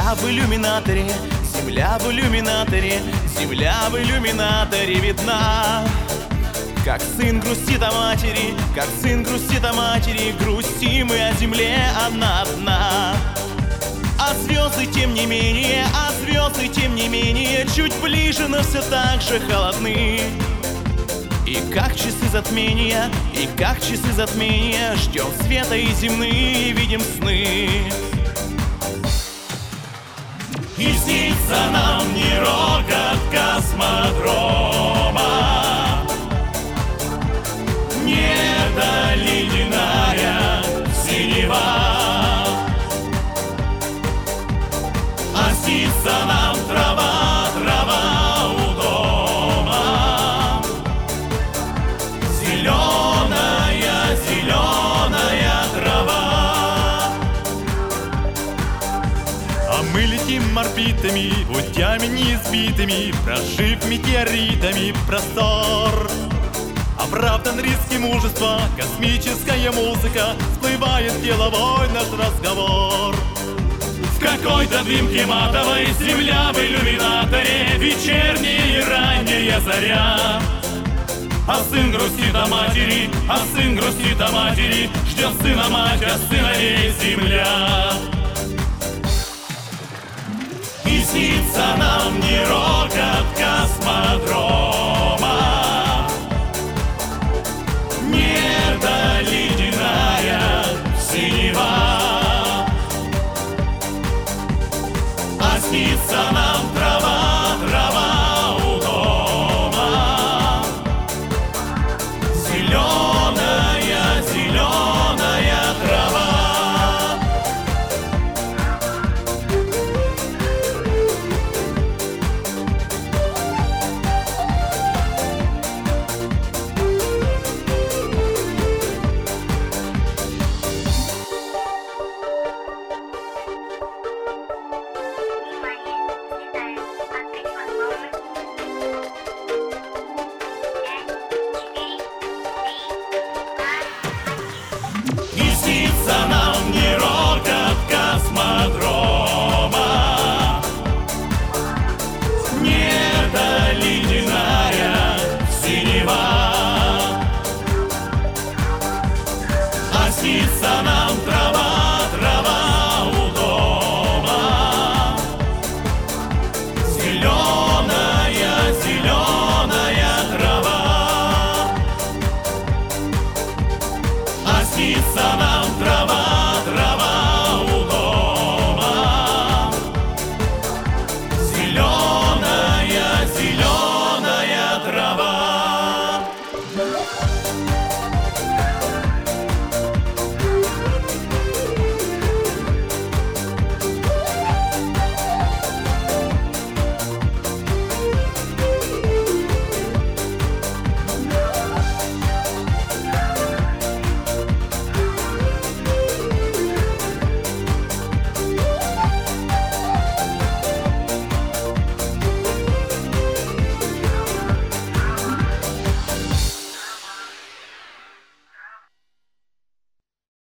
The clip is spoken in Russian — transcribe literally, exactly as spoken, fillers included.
Земля в иллюминаторе, земля в иллюминаторе, земля в иллюминаторе видна. Как сын грустит о матери, как сын грустит о матери, грустим мы о земле одна одна. А звезды тем не менее, а звезды тем не менее чуть ближе, но все так же холодны. И как часы затмения, и как часы затмения, ждем света и земные, видим сны. И снится нам не рокот космодрома, не до ледяная синева, а снится нам трава, трава у дома, зеленая, зеленая трава. А мы летим орбитами, путями неизбитыми, прожив метеоритами простор. Оправдан риск и мужество, космическая музыка, всплывает деловой наш разговор. В какой-то дымке матовой земля в иллюминаторе, вечерняя и ранняя заря. А сын грустит о матери, а сын грустит о матери, ждет сына мать, а сыновей земля. И снится нам не рокот космодром,